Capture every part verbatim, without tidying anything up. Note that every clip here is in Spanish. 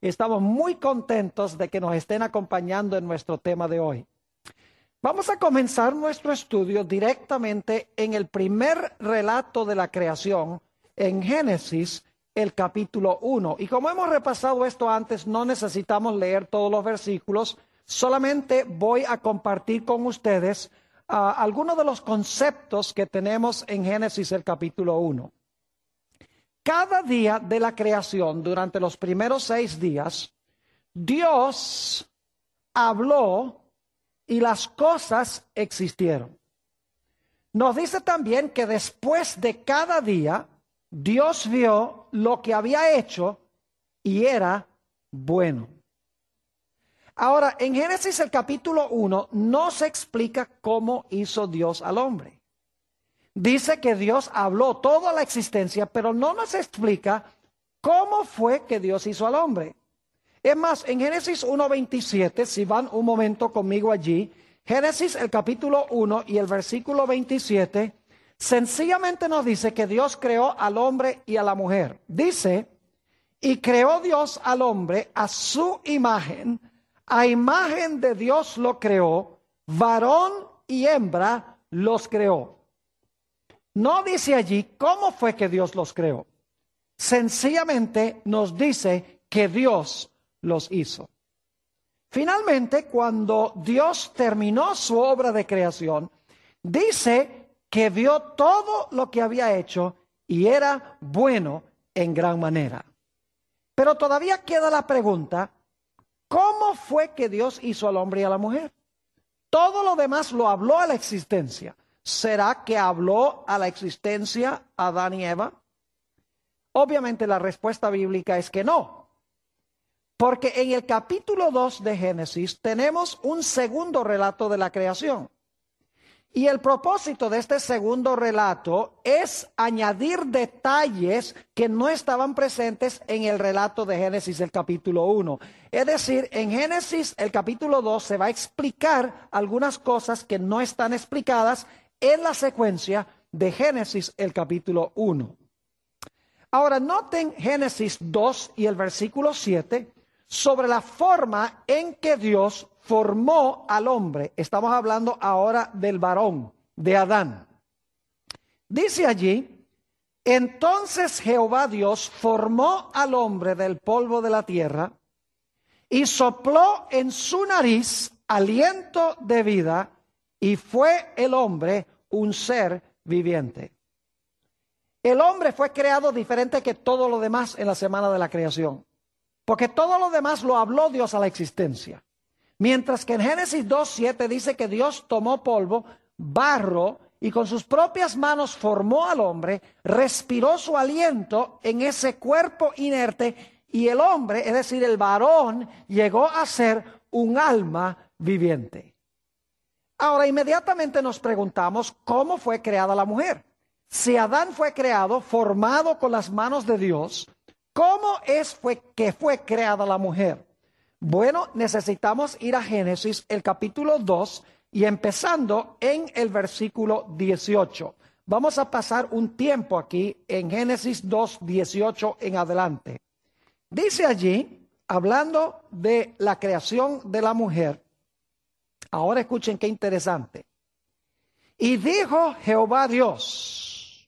Estamos muy contentos de que nos estén acompañando en nuestro tema de hoy. Vamos a comenzar nuestro estudio directamente en el primer relato de la creación, en Génesis, el capítulo uno. Y como hemos repasado esto antes, no necesitamos leer todos los versículos, solamente voy a compartir con ustedes uh, algunos de los conceptos que tenemos en Génesis, el capítulo uno. Cada día de la creación, durante los primeros seis días, Dios habló y las cosas existieron. Nos dice también que después de cada día, Dios vio lo que había hecho y era bueno. Ahora, en Génesis el capítulo uno no se explica cómo hizo Dios al hombre. Dice que Dios habló toda la existencia, pero no nos explica cómo fue que Dios hizo al hombre. Es más, en Génesis uno veintisiete, si van un momento conmigo allí, Génesis el capítulo uno y el versículo veintisiete, sencillamente nos dice que Dios creó al hombre y a la mujer. Dice, y creó Dios al hombre a su imagen, a imagen de Dios lo creó, varón y hembra los creó. No dice allí cómo fue que Dios los creó. Sencillamente nos dice que Dios los hizo. Finalmente, cuando Dios terminó su obra de creación, dice que vio todo lo que había hecho y era bueno en gran manera. Pero todavía queda la pregunta, ¿cómo fue que Dios hizo al hombre y a la mujer? Todo lo demás lo habló a la existencia. ¿Será que habló a la existencia Adán y Eva? Obviamente la respuesta bíblica es que no. Porque en el capítulo dos de Génesis tenemos un segundo relato de la creación. Y el propósito de este segundo relato es añadir detalles que no estaban presentes en el relato de Génesis, el capítulo uno. Es decir, en Génesis, el capítulo dos, se va a explicar algunas cosas que no están explicadas en la secuencia de Génesis, el capítulo uno. Ahora, noten Génesis dos y el versículo siete sobre la forma en que Dios formó al hombre. Estamos hablando ahora del varón, de Adán. Dice allí, entonces Jehová Dios formó al hombre del polvo de la tierra y sopló en su nariz aliento de vida y fue el hombre un ser viviente. El hombre fue creado diferente que todo lo demás en la semana de la creación. Porque todo lo demás lo habló Dios a la existencia. Mientras que en Génesis dos siete dice que Dios tomó polvo, barro, y con sus propias manos formó al hombre, respiró su aliento en ese cuerpo inerte, y el hombre, es decir, el varón, llegó a ser un alma viviente. Ahora, inmediatamente nos preguntamos cómo fue creada la mujer. Si Adán fue creado, formado con las manos de Dios, ¿cómo es fue que fue creada la mujer? Bueno, necesitamos ir a Génesis, el capítulo dos, y empezando en el versículo dieciocho. Vamos a pasar un tiempo aquí en Génesis dos, dieciocho en adelante. Dice allí, hablando de la creación de la mujer, ahora escuchen qué interesante. Y dijo Jehová Dios,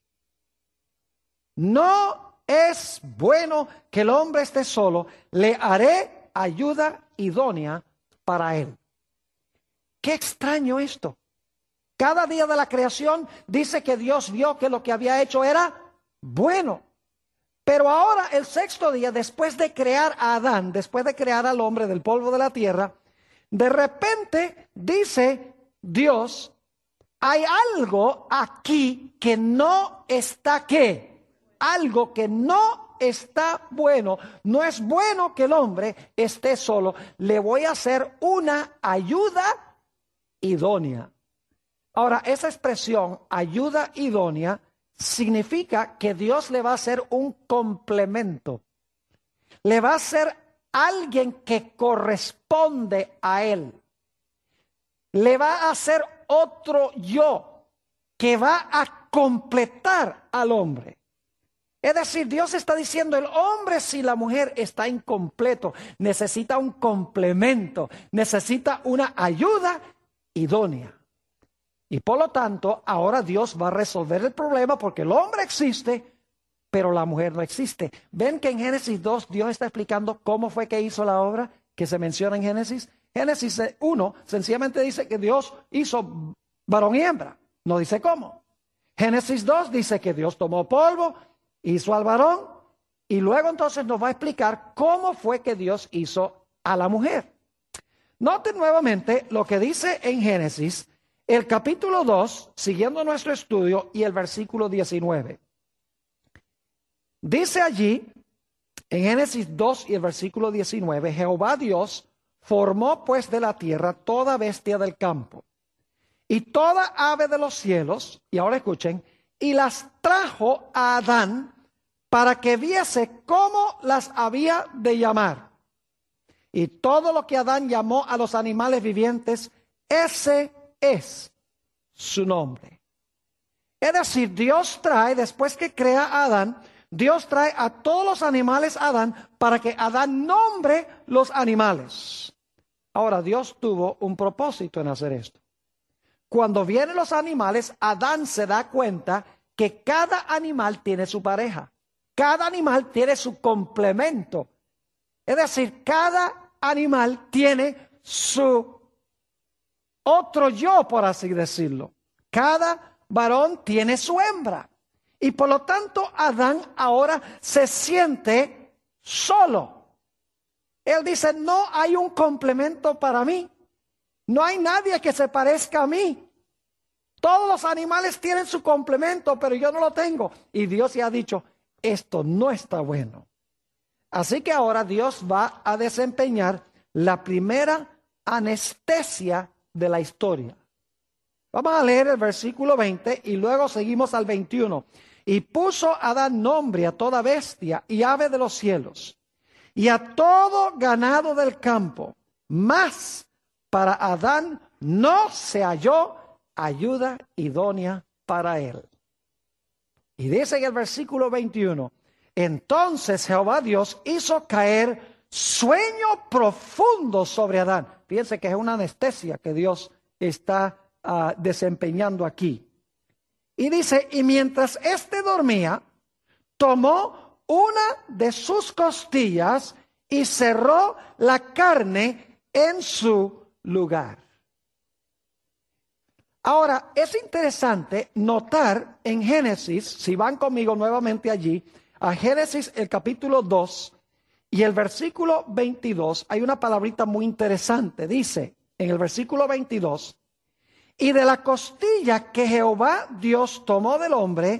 no es bueno que el hombre esté solo, le haré ayuda idónea para él. Qué extraño esto. Cada día de la creación dice que Dios vio que lo que había hecho era bueno. Pero ahora el sexto día, después de crear a Adán, después de crear al hombre del polvo de la tierra, de repente dice Dios, hay algo aquí que no está ¿qué? Algo que no está bueno. No es bueno que el hombre esté solo. Le voy a hacer una ayuda idónea. Ahora, esa expresión, ayuda idónea, significa que Dios le va a hacer un complemento. Le va a hacer alguien que corresponde a él. Le va a hacer otro yo que va a completar al hombre. Es decir, Dios está diciendo, el hombre si la mujer está incompleto, necesita un complemento, necesita una ayuda idónea. Y por lo tanto, ahora Dios va a resolver el problema porque el hombre existe, pero la mujer no existe. ¿Ven que en Génesis dos Dios está explicando cómo fue que hizo la obra que se menciona en Génesis? Génesis uno sencillamente dice que Dios hizo varón y hembra, no dice cómo. Génesis dos dice que Dios tomó polvo, hizo al varón, y luego entonces nos va a explicar cómo fue que Dios hizo a la mujer. Noten nuevamente lo que dice en Génesis, el capítulo dos, siguiendo nuestro estudio, y el versículo diecinueve. Dice allí, en Génesis dos y el versículo diecinueve, Jehová Dios formó pues de la tierra toda bestia del campo y toda ave de los cielos, y ahora escuchen, y las trajo a Adán para que viese cómo las había de llamar. Y todo lo que Adán llamó a los animales vivientes, ese es su nombre. Es decir, Dios trae, después que crea a Adán, Dios trae a todos los animales a Adán para que Adán nombre los animales. Ahora, Dios tuvo un propósito en hacer esto. Cuando vienen los animales, Adán se da cuenta que cada animal tiene su pareja. Cada animal tiene su complemento. Es decir, cada animal tiene su otro yo, por así decirlo. Cada varón tiene su hembra. Y por lo tanto, Adán ahora se siente solo. Él dice, no hay un complemento para mí. No hay nadie que se parezca a mí. Todos los animales tienen su complemento, pero yo no lo tengo. Y Dios ya ha dicho, esto no está bueno. Así que ahora Dios va a desempeñar la primera anestesia de la historia. Vamos a leer el versículo veinte y luego seguimos al veintiuno. Y puso Adán nombre a toda bestia y ave de los cielos y a todo ganado del campo. Mas para Adán no se halló ayuda idónea para él. Y dice en el versículo veintiuno, entonces Jehová Dios hizo caer sueño profundo sobre Adán. Fíjense que es una anestesia que Dios está uh, desempeñando aquí. Y dice, y mientras éste dormía, tomó una de sus costillas y cerró la carne en su lugar. Ahora, es interesante notar en Génesis, si van conmigo nuevamente allí, a Génesis el capítulo dos y el versículo veintidós, hay una palabrita muy interesante. Dice en el versículo veintidós, y de la costilla que Jehová Dios tomó del hombre,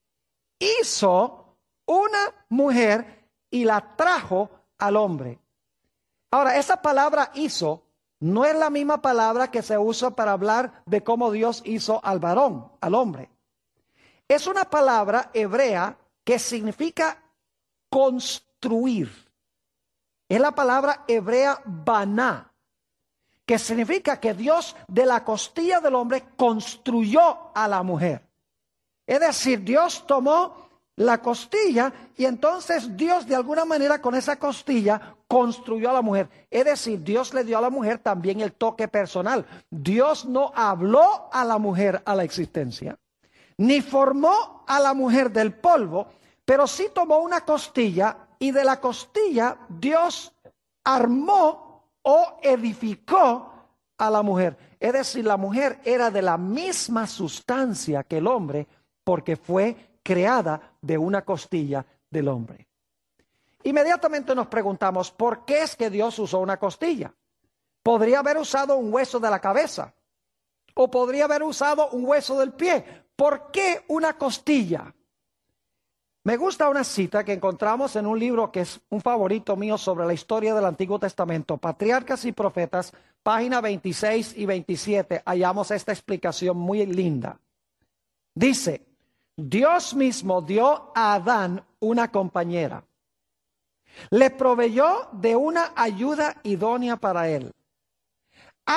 hizo una mujer y la trajo al hombre. Ahora, esa palabra hizo no es la misma palabra que se usa para hablar de cómo Dios hizo al varón, al hombre. Es una palabra hebrea que significa construir. Es la palabra hebrea baná, que significa que Dios de la costilla del hombre construyó a la mujer. Es decir, Dios tomó la costilla y entonces Dios de alguna manera con esa costilla construyó a la mujer. Es decir, Dios le dio a la mujer también el toque personal. Dios no habló a la mujer a la existencia, ni formó a la mujer del polvo, pero sí tomó una costilla y de la costilla Dios armó o edificó a la mujer. Es decir, la mujer era de la misma sustancia que el hombre porque fue creada de una costilla del hombre. Inmediatamente nos preguntamos, ¿por qué es que Dios usó una costilla? Podría haber usado un hueso de la cabeza o podría haber usado un hueso del pie. ¿Por qué una costilla? Me gusta una cita que encontramos en un libro que es un favorito mío sobre la historia del Antiguo Testamento, Patriarcas y Profetas, página veintiséis y veintisiete. Hallamos esta explicación muy linda. Dice, Dios mismo dio a Adán una compañera. Le proveyó de una ayuda idónea para él.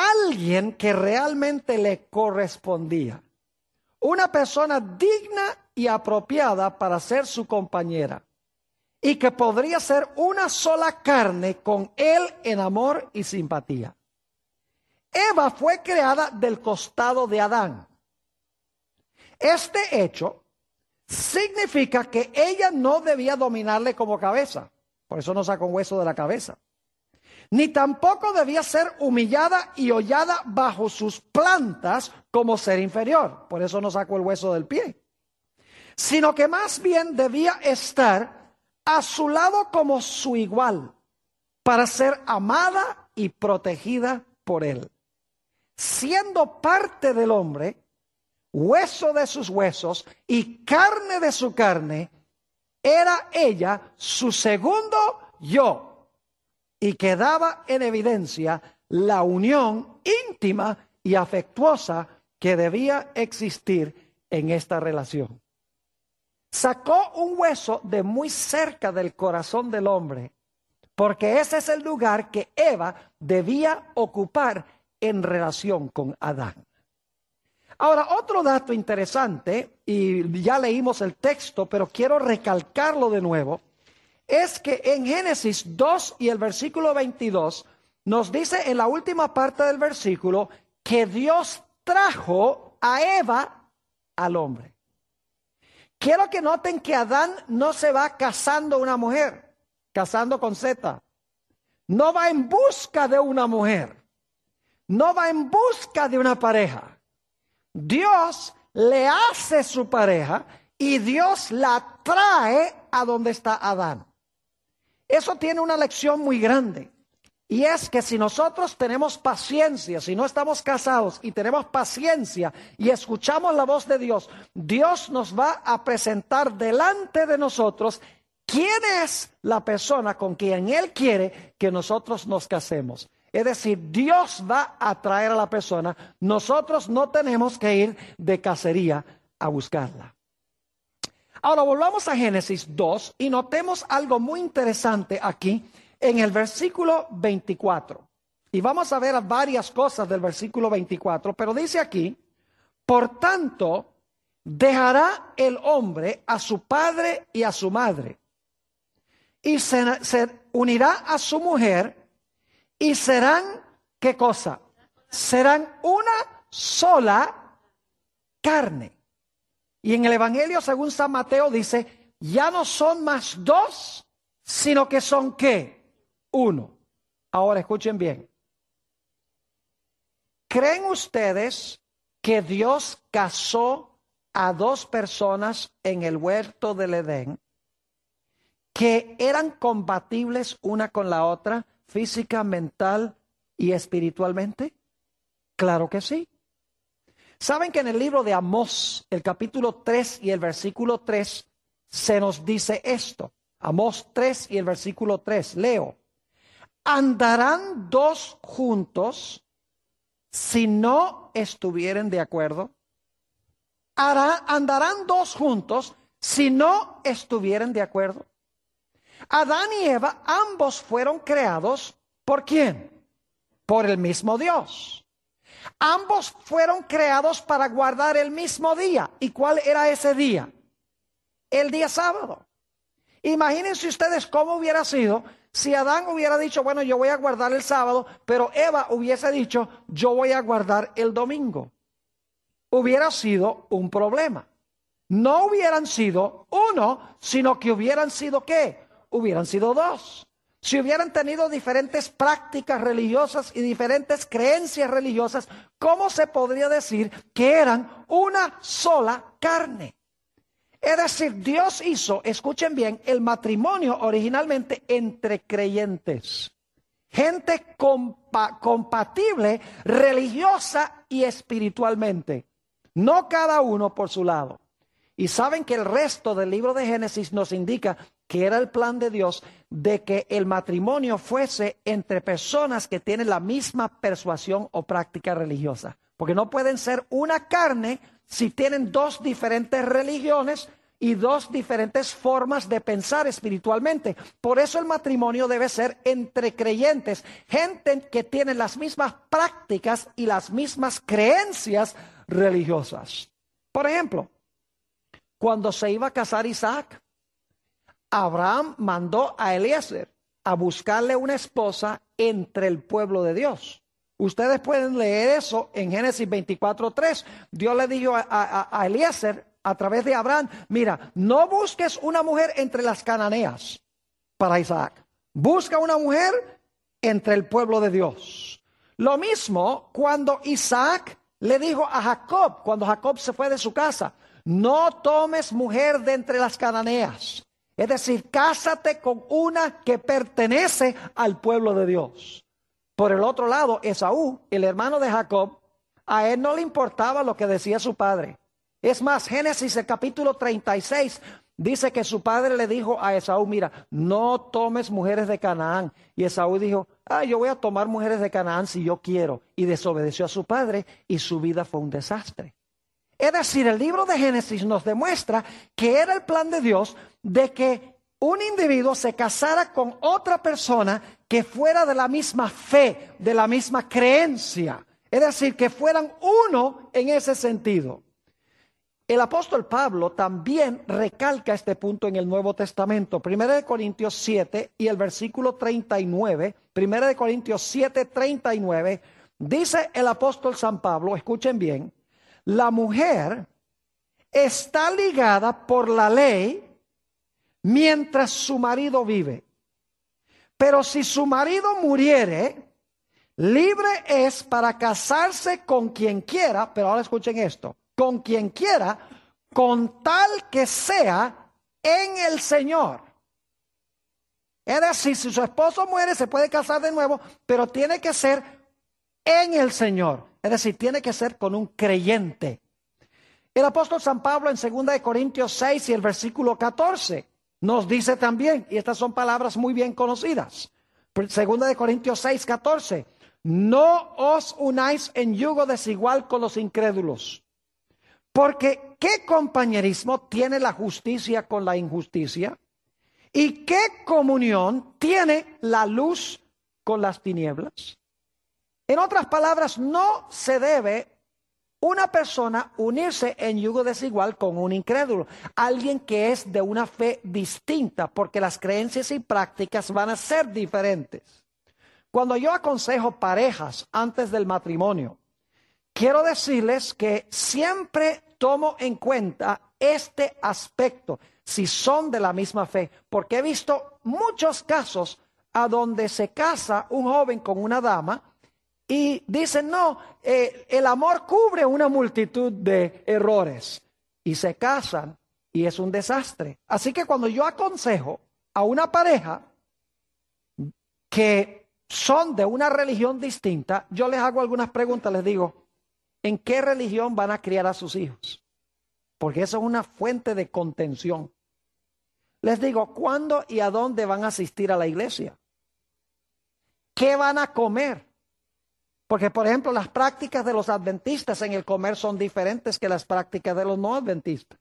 Alguien que realmente le correspondía. Una persona digna y apropiada para ser su compañera, y que podría ser una sola carne con él en amor y simpatía. Eva fue creada del costado de Adán. Este hecho significa que ella no debía dominarle como cabeza, por eso no sacó un hueso de la cabeza, ni tampoco debía ser humillada y hollada bajo sus plantas como ser inferior, por eso no sacó el hueso del pie, sino que más bien debía estar a su lado como su igual, para ser amada y protegida por él. Siendo parte del hombre, hueso de sus huesos y carne de su carne, era ella su segundo yo, y quedaba en evidencia la unión íntima y afectuosa que debía existir en esta relación. Sacó un hueso de muy cerca del corazón del hombre, porque ese es el lugar que Eva debía ocupar en relación con Adán. Ahora, otro dato interesante, y ya leímos el texto, pero quiero recalcarlo de nuevo, es que en Génesis dos y el versículo veintidós, nos dice en la última parte del versículo que Dios trajo a Eva al hombre. Quiero que noten que Adán no se va casando una mujer, casando con Z. No va en busca de una mujer. No va en busca de una pareja. Dios le hace su pareja y Dios la trae a donde está Adán. Eso tiene una lección muy grande. Y es que si nosotros tenemos paciencia, si no estamos casados y tenemos paciencia y escuchamos la voz de Dios, Dios nos va a presentar delante de nosotros quién es la persona con quien Él quiere que nosotros nos casemos. Es decir, Dios va a traer a la persona, nosotros no tenemos que ir de cacería a buscarla. Ahora volvamos a Génesis dos y notemos algo muy interesante aquí en el versículo veinticuatro. Y vamos a ver varias cosas del versículo veinticuatro, pero dice aquí, por tanto, dejará el hombre a su padre y a su madre, y se, se unirá a su mujer, y serán, ¿qué cosa? Serán una sola carne. Y en el Evangelio, según San Mateo, dice, ya no son más dos, sino que son, ¿qué? Uno. Ahora escuchen bien. ¿Creen ustedes que Dios casó a dos personas en el huerto del Edén que eran compatibles una con la otra, física, mental y espiritualmente? Claro que sí. ¿Saben que en el libro de Amós, el capítulo tres y el versículo tres, se nos dice esto? Amós tres y el versículo tres, leo. ¿Andarán dos juntos si no estuvieren de acuerdo? Hará, ¿Andarán dos juntos si no estuvieren de acuerdo? Adán y Eva, ambos fueron creados, ¿por quién? Por el mismo Dios. Ambos fueron creados para guardar el mismo día. ¿Y cuál era ese día? El día sábado. Imagínense ustedes cómo hubiera sido si Adán hubiera dicho, bueno, yo voy a guardar el sábado, pero Eva hubiese dicho, yo voy a guardar el domingo. Hubiera sido un problema. No hubieran sido uno, sino que hubieran sido ¿qué? Hubieran sido dos. Si hubieran tenido diferentes prácticas religiosas y diferentes creencias religiosas, ¿cómo se podría decir que eran una sola carne? Es decir, Dios hizo, escuchen bien, el matrimonio originalmente entre creyentes. Gente compa- compatible religiosa y espiritualmente. No cada uno por su lado. Y saben que el resto del libro de Génesis nos indica que era el plan de Dios de que el matrimonio fuese entre personas que tienen la misma persuasión o práctica religiosa. Porque no pueden ser una carne si tienen dos diferentes religiones y dos diferentes formas de pensar espiritualmente. Por eso el matrimonio debe ser entre creyentes, gente que tiene las mismas prácticas y las mismas creencias religiosas. Por ejemplo, cuando se iba a casar Isaac, Abraham mandó a Eliezer a buscarle una esposa entre el pueblo de Dios. Ustedes pueden leer eso en Génesis veinticuatro tres. Dios le dijo a, a, a Eliezer a través de Abraham, mira, no busques una mujer entre las cananeas para Isaac. Busca una mujer entre el pueblo de Dios. Lo mismo cuando Isaac le dijo a Jacob, cuando Jacob se fue de su casa, no tomes mujer de entre las cananeas. Es decir, cásate con una que pertenece al pueblo de Dios. Por el otro lado, Esaú, el hermano de Jacob, a él no le importaba lo que decía su padre. Es más, Génesis el capítulo treinta y seis dice que su padre le dijo a Esaú, mira, no tomes mujeres de Canaán. Y Esaú dijo, ah, yo voy a tomar mujeres de Canaán si yo quiero. Y desobedeció a su padre y su vida fue un desastre. Es decir, el libro de Génesis nos demuestra que era el plan de Dios de que un individuo se casara con otra persona que fuera de la misma fe, de la misma creencia. Es decir, que fueran uno en ese sentido. El apóstol Pablo también recalca este punto en el Nuevo Testamento. Primera de Corintios siete y el versículo treinta y nueve. Primera de Corintios siete, treinta y nueve. Dice el apóstol San Pablo, escuchen bien. La mujer está ligada por la ley mientras su marido vive. Pero si su marido muriere, libre es para casarse con quien quiera, pero ahora escuchen esto, con quien quiera, con tal que sea en el Señor. Es decir, si su esposo muere, se puede casar de nuevo, pero tiene que ser en el Señor. Es decir, tiene que ser con un creyente. El apóstol San Pablo en segunda de Corintios seis y el versículo catorce nos dice también, y estas son palabras muy bien conocidas. segunda de Corintios seis, catorce. No os unáis en yugo desigual con los incrédulos. Porque ¿qué compañerismo tiene la justicia con la injusticia? ¿Y qué comunión tiene la luz con las tinieblas? En otras palabras, no se debe una persona unirse en yugo desigual con un incrédulo, alguien que es de una fe distinta, porque las creencias y prácticas van a ser diferentes. Cuando yo aconsejo parejas antes del matrimonio, quiero decirles que siempre tomo en cuenta este aspecto, si son de la misma fe, porque he visto muchos casos a donde se casa un joven con una dama y dicen, no, eh, el amor cubre una multitud de errores. Y se casan y es un desastre. Así que cuando yo aconsejo a una pareja que son de una religión distinta, yo les hago algunas preguntas, les digo, ¿en qué religión van a criar a sus hijos? Porque eso es una fuente de contención. Les digo, ¿cuándo y a dónde van a asistir a la iglesia? ¿Qué van a comer? Porque, por ejemplo, las prácticas de los adventistas en el comer son diferentes que las prácticas de los no adventistas.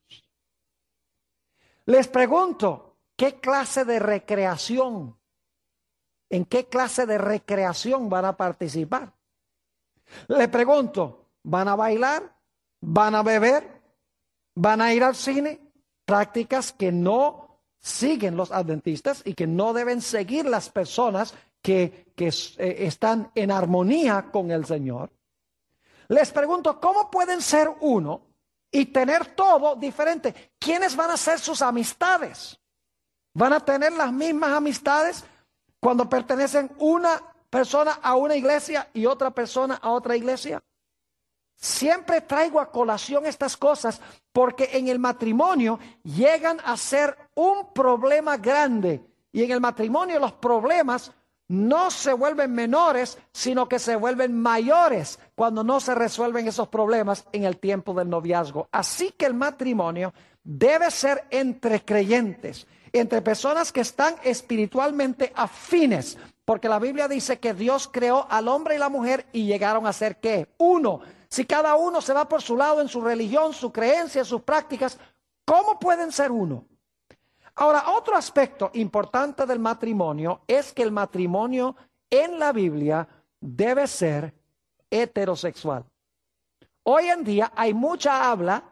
Les pregunto, ¿qué clase de recreación? ¿En qué clase de recreación van a participar? Les pregunto, ¿van a bailar? ¿Van a beber? ¿Van a ir al cine? Prácticas que no siguen los adventistas y que no deben seguir las personas que, que eh, están en armonía con el Señor. Les pregunto, ¿cómo pueden ser uno y tener todo diferente? ¿Quiénes van a ser sus amistades? ¿Van a tener las mismas amistades cuando pertenecen una persona a una iglesia y otra persona a otra iglesia? Siempre traigo a colación estas cosas porque en el matrimonio llegan a ser un problema grande. Y en el matrimonio los problemas no se vuelven menores, sino que se vuelven mayores cuando no se resuelven esos problemas en el tiempo del noviazgo. Así que el matrimonio debe ser entre creyentes, entre personas que están espiritualmente afines, porque la Biblia dice que Dios creó al hombre y la mujer y llegaron a ser ¿qué? Uno. Si cada uno se va por su lado en su religión, su creencia, sus prácticas, ¿cómo pueden ser uno? Ahora, otro aspecto importante del matrimonio es que el matrimonio en la Biblia debe ser heterosexual. Hoy en día hay mucha habla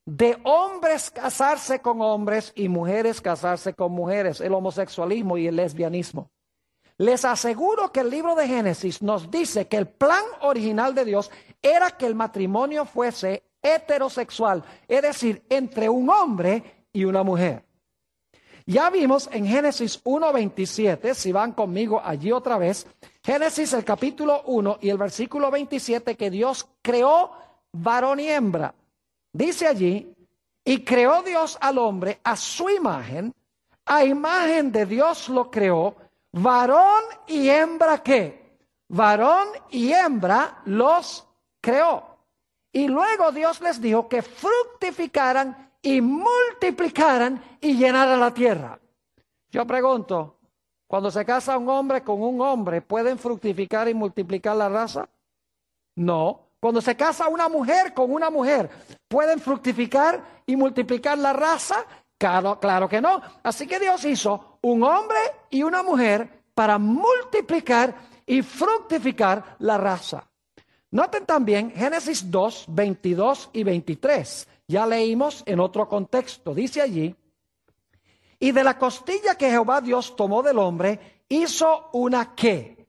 de hombres casarse con hombres y mujeres casarse con mujeres, el homosexualismo y el lesbianismo. Les aseguro que el libro de Génesis nos dice que el plan original de Dios era que el matrimonio fuese heterosexual, es decir, entre un hombre y una mujer. Ya vimos en Génesis uno veintisiete, si van conmigo allí otra vez, Génesis el capítulo uno y el versículo veintisiete, que Dios creó varón y hembra. Dice allí, y creó Dios al hombre a su imagen, a imagen de Dios lo creó, varón y hembra, ¿qué? Varón y hembra los creó. Y luego Dios les dijo que fructificaran y multiplicaran y llenaran la tierra. Yo pregunto, cuando se casa un hombre con un hombre, ¿pueden fructificar y multiplicar la raza? No. Cuando se casa una mujer con una mujer, ¿pueden fructificar y multiplicar la raza? Claro, claro que no. Así que Dios hizo un hombre y una mujer para multiplicar y fructificar la raza. Noten también Génesis dos, veintidós y veintitrés. Ya leímos en otro contexto. Dice allí, y de la costilla que Jehová Dios tomó del hombre, hizo una ¿qué?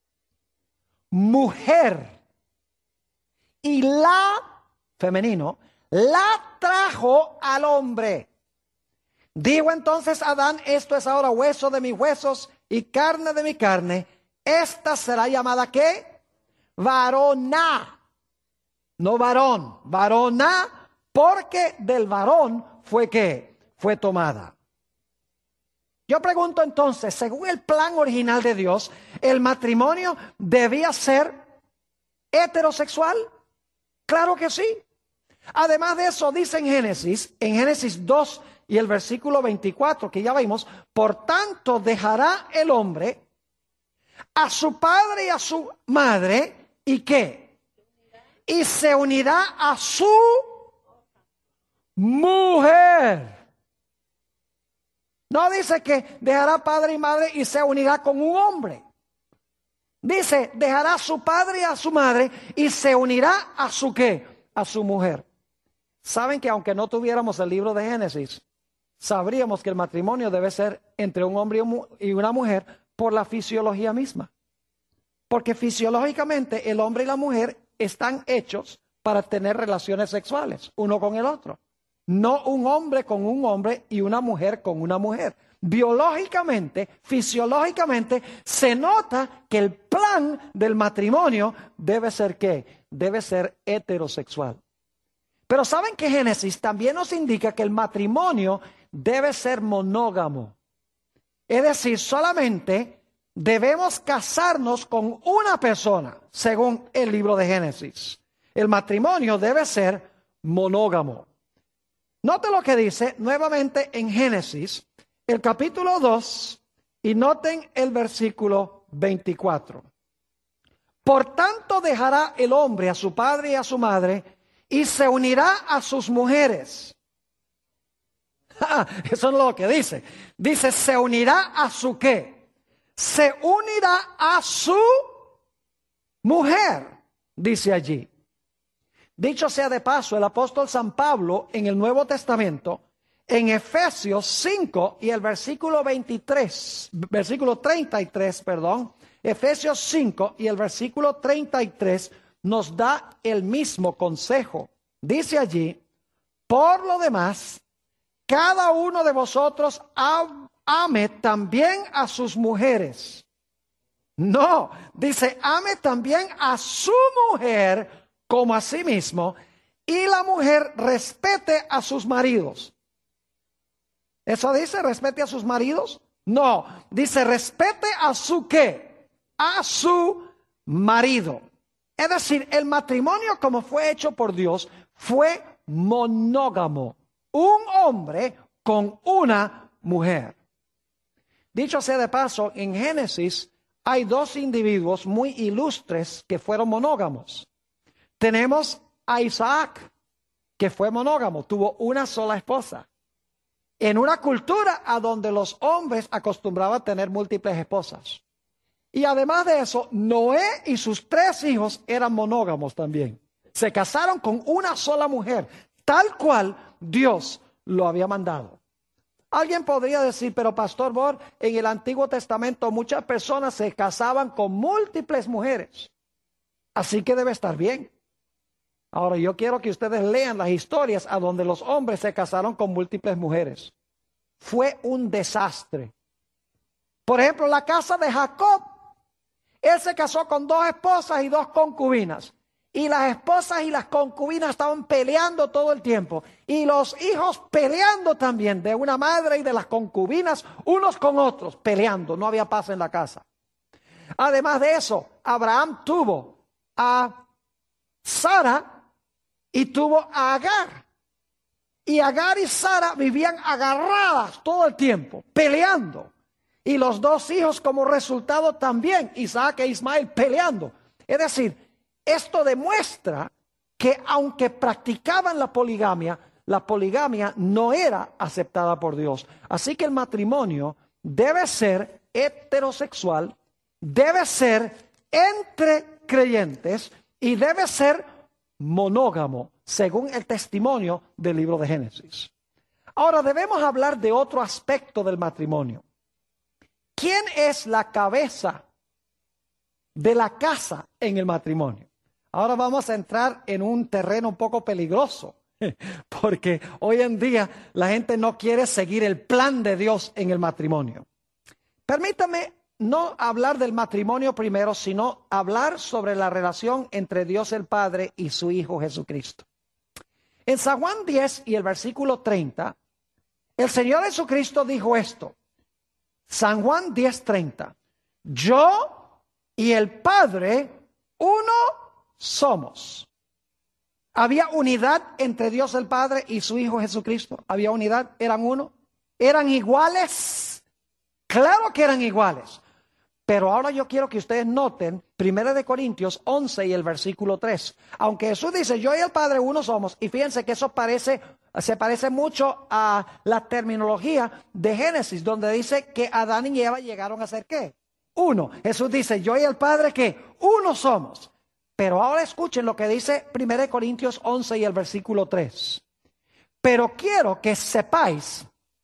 Mujer. Y la, femenino, la trajo al hombre. Dijo entonces Adán, esto es ahora hueso de mis huesos y carne de mi carne. Esta será llamada ¿qué? Varona. No varón, varona, porque del varón fue ¿qué? Fue tomada. Yo pregunto entonces, según el plan original de Dios, ¿el matrimonio debía ser heterosexual? Claro que sí. Además de eso, dice en Génesis, en Génesis dos y el versículo veinticuatro, que ya vimos, por tanto dejará el hombre a su padre y a su madre, ¿y qué? Y se unirá a su mujer. No dice que dejará padre y madre y se unirá con un hombre. Dice, dejará a su padre y a su madre y se unirá a su ¿qué? A su mujer. Saben que aunque no tuviéramos el libro de Génesis, sabríamos que el matrimonio debe ser entre un hombre y una mujer por la fisiología misma. Porque fisiológicamente el hombre y la mujer están hechos para tener relaciones sexuales, uno con el otro. No un hombre con un hombre y una mujer con una mujer. Biológicamente, fisiológicamente, se nota que el plan del matrimonio debe ser ¿qué? Debe ser heterosexual. Pero ¿saben que Génesis también nos indica que el matrimonio debe ser monógamo? Es decir, solamente debemos casarnos con una persona, según el libro de Génesis. El matrimonio debe ser monógamo. Note lo que dice nuevamente en Génesis, el capítulo dos, y noten el versículo veinticuatro. Por tanto dejará el hombre a su padre y a su madre, y se unirá a sus mujeres. Eso es lo que dice. Dice, se unirá a su ¿qué? Se unirá a su mujer, dice allí. Dicho sea de paso, el apóstol San Pablo en el Nuevo Testamento, en Efesios cinco y el versículo veintitrés, versículo treinta y tres, perdón, Efesios cinco y el versículo treinta y tres nos da el mismo consejo. Dice allí, por lo demás, cada uno de vosotros ame también a sus mujeres. No, dice, ame también a su mujer como a sí mismo, y la mujer respete a sus maridos. ¿Eso dice respete a sus maridos? No, dice respete a su ¿qué? A su marido. Es decir, el matrimonio como fue hecho por Dios fue monógamo. Un hombre con una mujer. Dicho sea de paso, en Génesis hay dos individuos muy ilustres que fueron monógamos. Tenemos a Isaac, que fue monógamo, tuvo una sola esposa. En una cultura a donde los hombres acostumbraban a tener múltiples esposas. Y además de eso, Noé y sus tres hijos eran monógamos también. Se casaron con una sola mujer. tal cual Dios lo había mandado. Alguien podría decir, pero Pastor Bor, en el Antiguo Testamento muchas personas se casaban con múltiples mujeres, así que debe estar bien. Ahora yo quiero que ustedes lean las historias a donde los hombres se casaron con múltiples mujeres. Fue un desastre. Por ejemplo, la casa de Jacob. Él se casó con dos esposas y dos concubinas. Y las esposas y las concubinas estaban peleando todo el tiempo. Y los hijos peleando también, de una madre y de las concubinas, unos con otros, peleando. No había paz en la casa. Además de eso, Abraham tuvo a Sara y tuvo a Agar. Y Agar y Sara vivían agarradas todo el tiempo, peleando. Y los dos hijos como resultado también, Isaac e Ismael, peleando. Es decir, esto demuestra que aunque practicaban la poligamia, la poligamia no era aceptada por Dios. Así que el matrimonio debe ser heterosexual, debe ser entre creyentes y debe ser monógamo, según el testimonio del libro de Génesis. Ahora debemos hablar de otro aspecto del matrimonio. ¿Quién es la cabeza de la casa en el matrimonio? Ahora vamos a entrar en un terreno un poco peligroso, porque hoy en día la gente no quiere seguir el plan de Dios en el matrimonio. Permítame no hablar del matrimonio primero, sino hablar sobre la relación entre Dios el Padre y su Hijo Jesucristo. En San Juan diez y el versículo treinta, el Señor Jesucristo dijo esto. San Juan diez, treinta. Yo y el Padre, uno somos. Había unidad entre Dios el Padre y su Hijo Jesucristo. Había unidad, eran uno. ¿Eran iguales? Claro que eran iguales. Pero ahora yo quiero que ustedes noten Primera de Corintios once y el versículo tres. Aunque Jesús dice, yo y el Padre uno somos, y fíjense que eso parece, se parece mucho a la terminología de Génesis, donde dice que Adán y Eva llegaron a ser ¿qué? Uno. Jesús dice, yo y el Padre ¿qué? Uno somos. Pero ahora escuchen lo que dice Primera de Corintios once y el versículo tres. Pero quiero que sepáis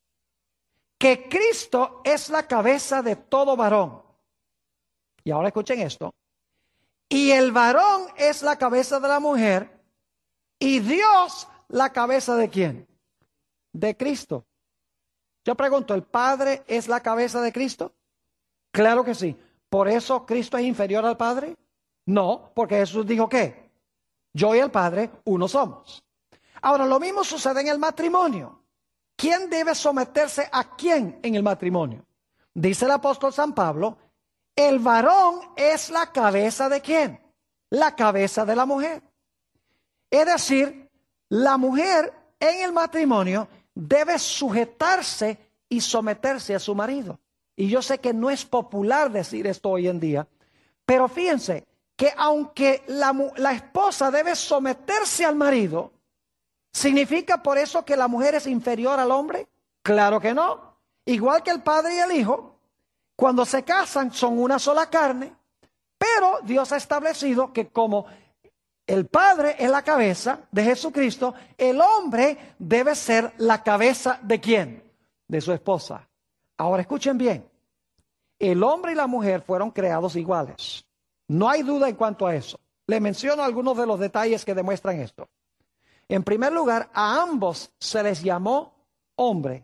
que Cristo es la cabeza de todo varón. Y ahora escuchen esto. Y el varón es la cabeza de la mujer. Y Dios la cabeza de ¿quién? De Cristo. Yo pregunto, ¿el Padre es la cabeza de Cristo? Claro que sí. ¿Por eso Cristo es inferior al Padre? No, porque Jesús dijo ¿qué? Yo y el Padre uno somos. Ahora, lo mismo sucede en el matrimonio. ¿Quién debe someterse a quién en el matrimonio? Dice el apóstol San Pablo, el varón es la cabeza de ¿quién? La cabeza de la mujer. Es decir, la mujer en el matrimonio debe sujetarse y someterse a su marido. Y yo sé que no es popular decir esto hoy en día, pero fíjense que aunque la, la esposa debe someterse al marido, ¿significa por eso que la mujer es inferior al hombre? Claro que no. Igual que el padre y el hijo, cuando se casan son una sola carne, pero Dios ha establecido que como el Padre es la cabeza de Jesucristo, el hombre debe ser la cabeza ¿de quién? De su esposa. Ahora escuchen bien, el hombre y la mujer fueron creados iguales. No hay duda en cuanto a eso. Les menciono algunos de los detalles que demuestran esto. En primer lugar, a ambos se les llamó hombre.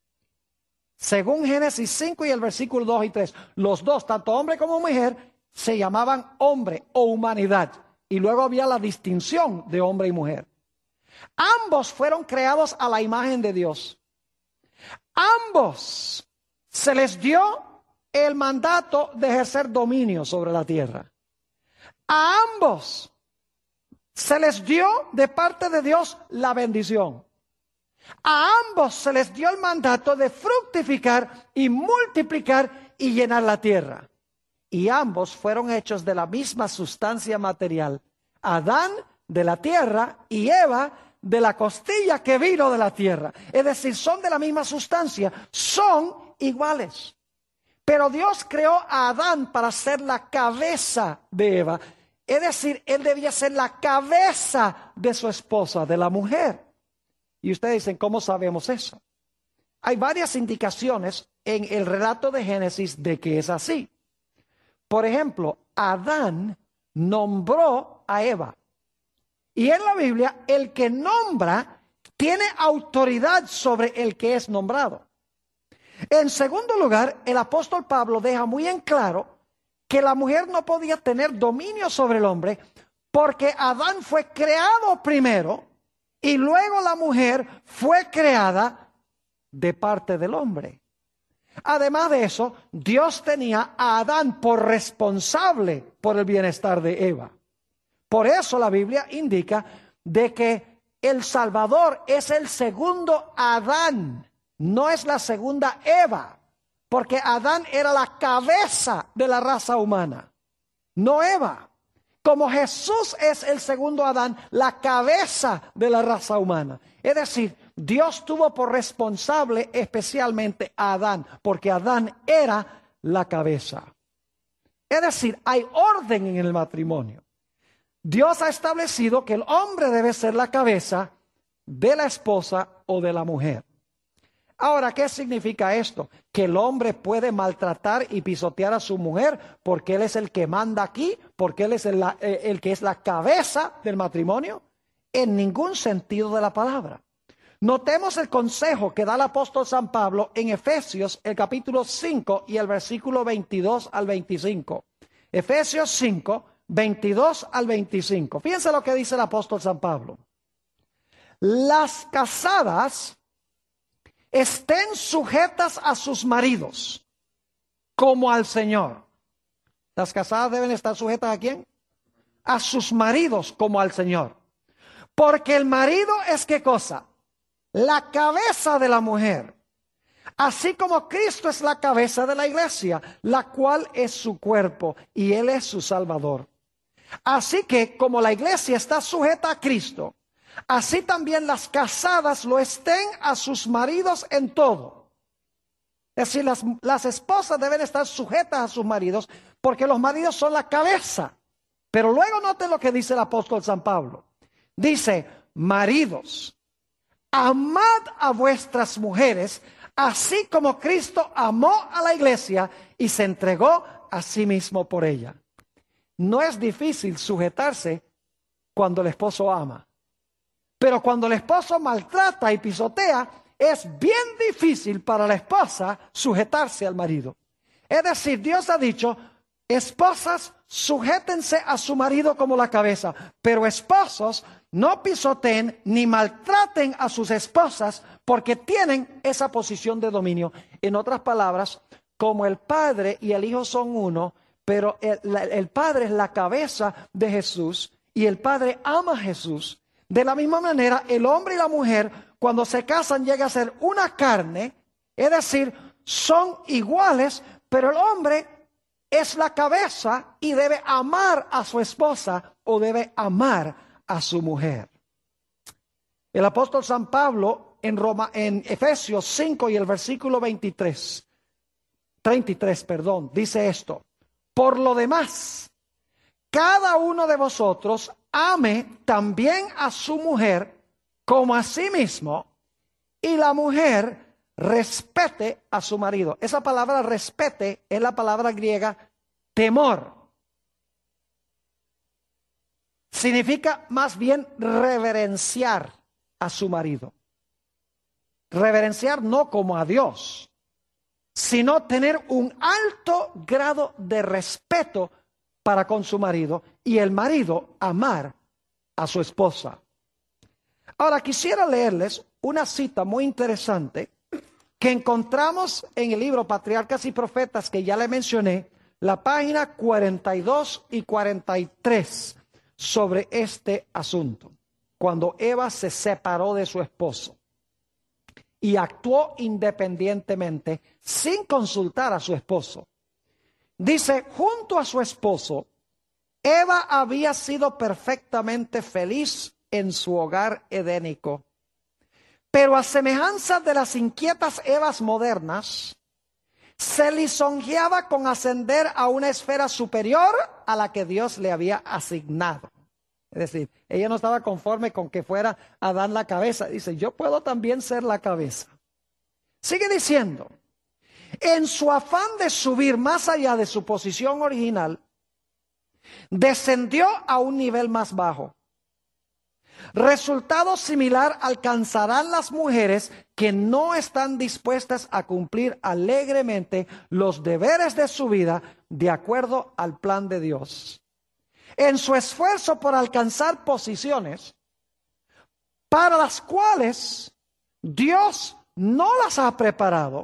Según Génesis cinco y el versículo dos y tres, los dos, tanto hombre como mujer, se llamaban hombre o humanidad. Y luego había la distinción de hombre y mujer. Ambos fueron creados a la imagen de Dios. Ambos se les dio el mandato de ejercer dominio sobre la tierra. A ambos se les dio de parte de Dios la bendición. A ambos se les dio el mandato de fructificar y multiplicar y llenar la tierra. Y ambos fueron hechos de la misma sustancia material. Adán de la tierra y Eva de la costilla que vino de la tierra. Es decir, son de la misma sustancia, son iguales. Pero Dios creó a Adán para ser la cabeza de Eva. Es decir, él debía ser la cabeza de su esposa, de la mujer. Y ustedes dicen, ¿cómo sabemos eso? Hay varias indicaciones en el relato de Génesis de que es así. Por ejemplo, Adán nombró a Eva. Y en la Biblia, el que nombra tiene autoridad sobre el que es nombrado. En segundo lugar, el apóstol Pablo deja muy en claro que la mujer no podía tener dominio sobre el hombre porque Adán fue creado primero y luego la mujer fue creada de parte del hombre. Además de eso, Dios tenía a Adán por responsable por el bienestar de Eva. Por eso la Biblia indica de que el Salvador es el segundo Adán, no es la segunda Eva, porque Adán era la cabeza de la raza humana, no Eva. Como Jesús es el segundo Adán, la cabeza de la raza humana. Es decir, Dios tuvo por responsable especialmente a Adán, porque Adán era la cabeza. Es decir, hay orden en el matrimonio. Dios ha establecido que el hombre debe ser la cabeza de la esposa o de la mujer. Ahora, ¿qué significa esto? Que el hombre puede maltratar y pisotear a su mujer porque él es el que manda aquí, porque él es el, el, el que es la cabeza del matrimonio. En ningún sentido de la palabra. Notemos el consejo que da el apóstol San Pablo en Efesios, el capítulo cinco y el versículo veintidós al veinticinco. Efesios cinco, veintidós al veinticinco. Fíjense lo que dice el apóstol San Pablo. Las casadas estén sujetas a sus maridos, como al Señor. Las casadas deben estar sujetas ¿a quién? A sus maridos, como al Señor. Porque el marido es ¿qué cosa? La cabeza de la mujer. Así como Cristo es la cabeza de la iglesia, la cual es su cuerpo y Él es su Salvador. Así que como la iglesia está sujeta a Cristo, así también las casadas lo estén a sus maridos en todo. Es decir, las, las esposas deben estar sujetas a sus maridos porque los maridos son la cabeza. Pero luego noten lo que dice el apóstol San Pablo. Dice, maridos, amad a vuestras mujeres, así como Cristo amó a la iglesia y se entregó a sí mismo por ella. No es difícil sujetarse cuando el esposo ama. Pero cuando el esposo maltrata y pisotea, es bien difícil para la esposa sujetarse al marido. Es decir, Dios ha dicho, esposas, sujétense a su marido como la cabeza, pero esposos, no pisoteen ni maltraten a sus esposas porque tienen esa posición de dominio. En otras palabras, como el Padre y el Hijo son uno, pero el, el Padre es la cabeza de Jesús y el Padre ama a Jesús. De la misma manera, el hombre y la mujer, cuando se casan, llega a ser una carne, es decir, son iguales, pero el hombre es la cabeza y debe amar a su esposa o debe amar a su mujer. El apóstol San Pablo en Roma, en Efesios cinco y el versículo veintitrés, treinta y tres, perdón, dice esto: por lo demás, cada uno de vosotros ame también a su mujer como a sí mismo, y la mujer respete a su marido. Esa palabra respete es la palabra griega temor. Significa más bien reverenciar a su marido. Reverenciar no como a Dios, sino tener un alto grado de respeto para con su marido y el marido amar a su esposa. Ahora quisiera leerles una cita muy interesante que encontramos en el libro Patriarcas y Profetas, que ya le mencioné, la página cuarenta y dos y cuarenta y tres, sobre este asunto. Cuando Eva se separó de su esposo y actuó independientemente sin consultar a su esposo. Dice, junto a su esposo, Eva había sido perfectamente feliz en su hogar edénico. Pero a semejanza de las inquietas Evas modernas, se lisonjeaba con ascender a una esfera superior a la que Dios le había asignado. Es decir, ella no estaba conforme con que fuera Adán la cabeza. Dice, yo puedo también ser la cabeza. Sigue diciendo, en su afán de subir más allá de su posición original, descendió a un nivel más bajo. Resultado similar alcanzarán las mujeres que no están dispuestas a cumplir alegremente los deberes de su vida de acuerdo al plan de Dios. En su esfuerzo por alcanzar posiciones para las cuales Dios no las ha preparado,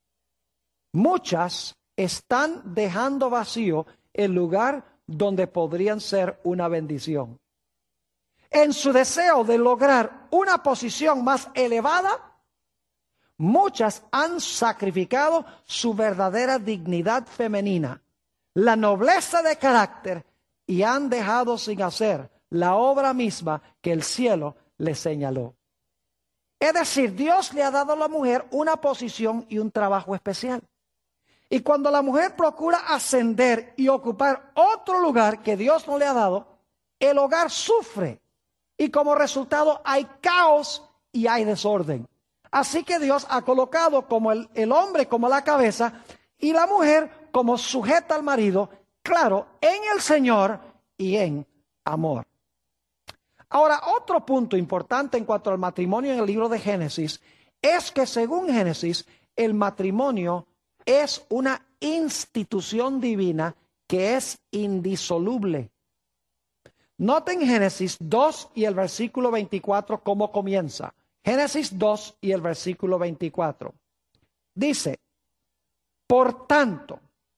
muchas están dejando vacío el lugar donde podrían ser una bendición. En su deseo de lograr una posición más elevada, muchas han sacrificado su verdadera dignidad femenina, la nobleza de carácter, y han dejado sin hacer la obra misma que el cielo les señaló. Es decir, Dios le ha dado a la mujer una posición y un trabajo especial. Y cuando la mujer procura ascender y ocupar otro lugar que Dios no le ha dado, el hogar sufre. Y como resultado hay caos y hay desorden. Así que Dios ha colocado como el, el hombre como la cabeza y la mujer como sujeta al marido, claro, en el Señor y en amor. Ahora, otro punto importante en cuanto al matrimonio en el libro de Génesis es que según Génesis, el matrimonio es una institución divina que es indisoluble. Noten Génesis dos y el versículo veinticuatro cómo comienza. Génesis dos y el versículo veinticuatro. Dice, por tanto,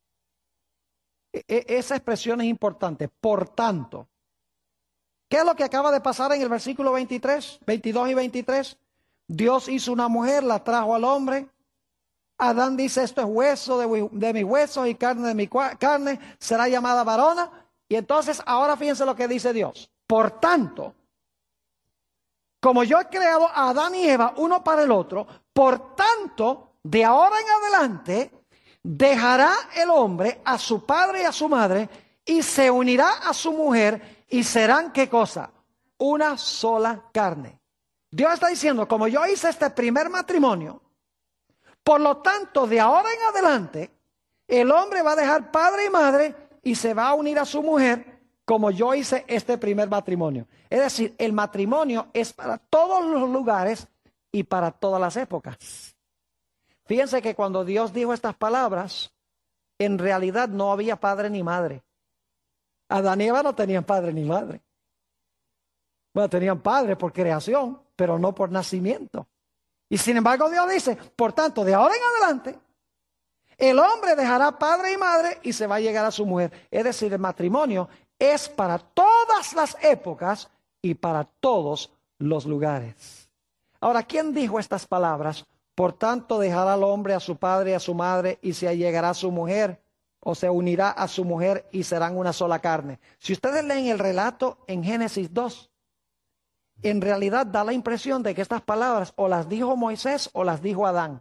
e- esa expresión es importante, por tanto. ¿Qué es lo que acaba de pasar en el versículo veintitrés, veintidós y veintitrés? Dios hizo una mujer, la trajo al hombre. Adán dice, esto es hueso de, de mis huesos y carne de mi carne, será llamada varona. Y entonces ahora fíjense lo que dice Dios. Por tanto, como yo he creado a Adán y Eva uno para el otro, por tanto, de ahora en adelante, dejará el hombre a su padre y a su madre y se unirá a su mujer y serán, ¿qué cosa? Una sola carne. Dios está diciendo, como yo hice este primer matrimonio, por lo tanto, de ahora en adelante, el hombre va a dejar padre y madre y se va a unir a su mujer como yo hice este primer matrimonio. Es decir, el matrimonio es para todos los lugares y para todas las épocas. Fíjense que cuando Dios dijo estas palabras, en realidad no había padre ni madre. Adán y Eva no tenían padre ni madre. Bueno, tenían padre por creación, pero no por nacimiento. Y sin embargo Dios dice, por tanto, de ahora en adelante, el hombre dejará padre y madre y se va a llegar a su mujer. Es decir, el matrimonio es para todas las épocas y para todos los lugares. Ahora, ¿quién dijo estas palabras? Por tanto, dejará al hombre a su padre y a su madre y se allegará a su mujer o se unirá a su mujer y serán una sola carne. Si ustedes leen el relato en Génesis dos, en realidad da la impresión de que estas palabras o las dijo Moisés o las dijo Adán.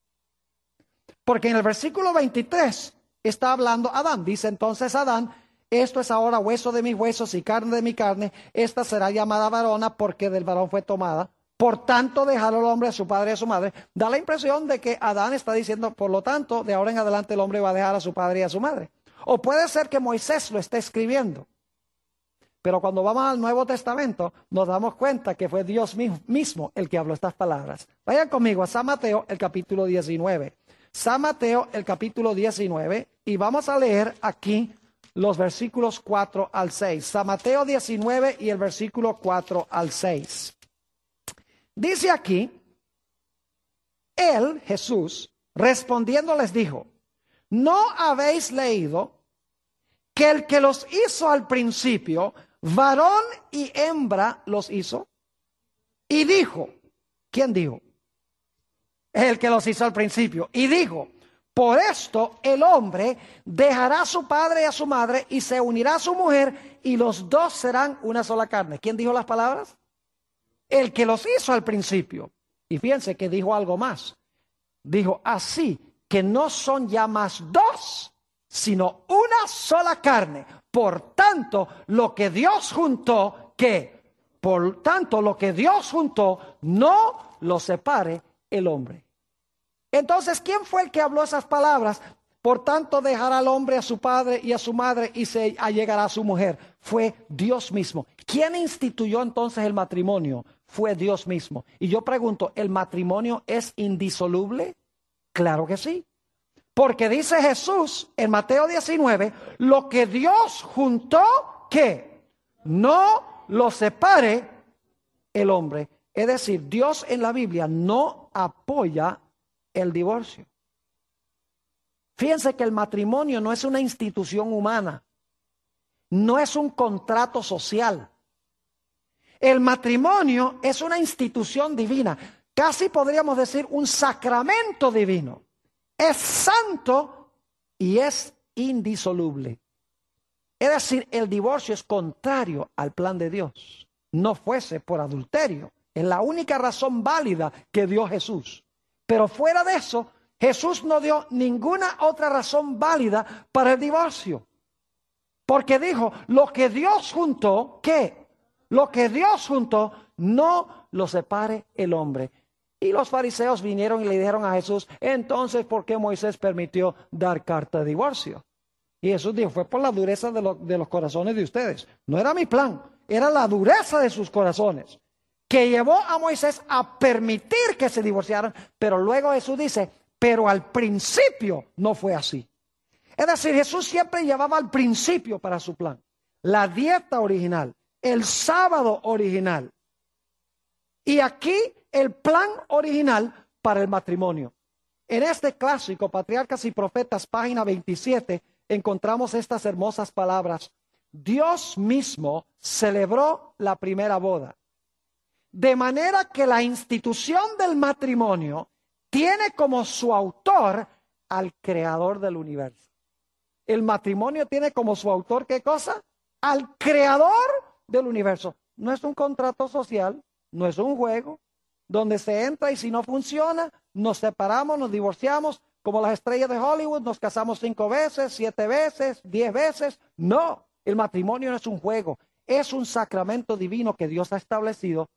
Porque en el versículo veintitrés está hablando Adán. Dice entonces Adán, esto es ahora hueso de mis huesos y carne de mi carne. Esta será llamada varona porque del varón fue tomada. Por tanto, dejar al hombre a su padre y a su madre. Da la impresión de que Adán está diciendo, por lo tanto, de ahora en adelante el hombre va a dejar a su padre y a su madre. O puede ser que Moisés lo esté escribiendo. Pero cuando vamos al Nuevo Testamento, nos damos cuenta que fue Dios mismo el que habló estas palabras. Vayan conmigo a San Mateo, el capítulo diecinueve. San Mateo, el capítulo diecinueve, y vamos a leer aquí los versículos cuatro al seis. San Mateo diecinueve y el versículo cuatro al seis. Dice aquí, él, Jesús, respondiendo les dijo, ¿no habéis leído que el que los hizo al principio, varón y hembra los hizo? Y dijo, ¿quién dijo? El que los hizo al principio. Y dijo, por esto el hombre dejará a su padre y a su madre y se unirá a su mujer y los dos serán una sola carne. ¿Quién dijo las palabras? El que los hizo al principio. Y fíjense que dijo algo más. Dijo, así que no son ya más dos, sino una sola carne. Por tanto, lo que Dios juntó, que, por tanto, lo que Dios juntó, no lo separe el hombre. Entonces, ¿quién fue el que habló esas palabras? Por tanto, dejará al hombre a su padre y a su madre y se allegará a su mujer. Fue Dios mismo. ¿Quién instituyó entonces el matrimonio? Fue Dios mismo. Y yo pregunto, ¿el matrimonio es indisoluble? Claro que sí. Porque dice Jesús en Mateo diecinueve, lo que Dios juntó, ¿qué? No lo separe el hombre. Es decir, Dios en la Biblia no apoya el divorcio. Fíjense que el matrimonio no es una institución humana, no es un contrato social. El matrimonio es una institución divina, casi podríamos decir un sacramento divino. Es santo y es indisoluble. Es decir, el divorcio es contrario al plan de Dios. No fuese por adulterio, es la única razón válida que dio Jesús. Pero fuera de eso, Jesús no dio ninguna otra razón válida para el divorcio. Porque dijo, lo que Dios juntó, ¿qué? Lo que Dios juntó, no lo separe el hombre. Y los fariseos vinieron y le dijeron a Jesús, entonces, ¿por qué Moisés permitió dar carta de divorcio? Y Jesús dijo, fue por la dureza de, lo, de los corazones de ustedes. No era mi plan, era la dureza de sus corazones que llevó a Moisés a permitir que se divorciaran. Pero luego Jesús dice, pero al principio no fue así. Es decir, Jesús siempre llevaba al principio para su plan. La dieta original, el sábado original. Y aquí el plan original para el matrimonio. En este clásico, Patriarcas y Profetas, página veintisiete, encontramos estas hermosas palabras. Dios mismo celebró la primera boda. De manera que la institución del matrimonio tiene como su autor al creador del universo. El matrimonio tiene como su autor, ¿qué cosa? Al creador del universo. No es un contrato social, no es un juego, donde se entra y si no funciona, nos separamos, nos divorciamos, como las estrellas de Hollywood, nos casamos cinco veces, siete veces, diez veces. No, el matrimonio no es un juego, es un sacramento divino que Dios ha establecido,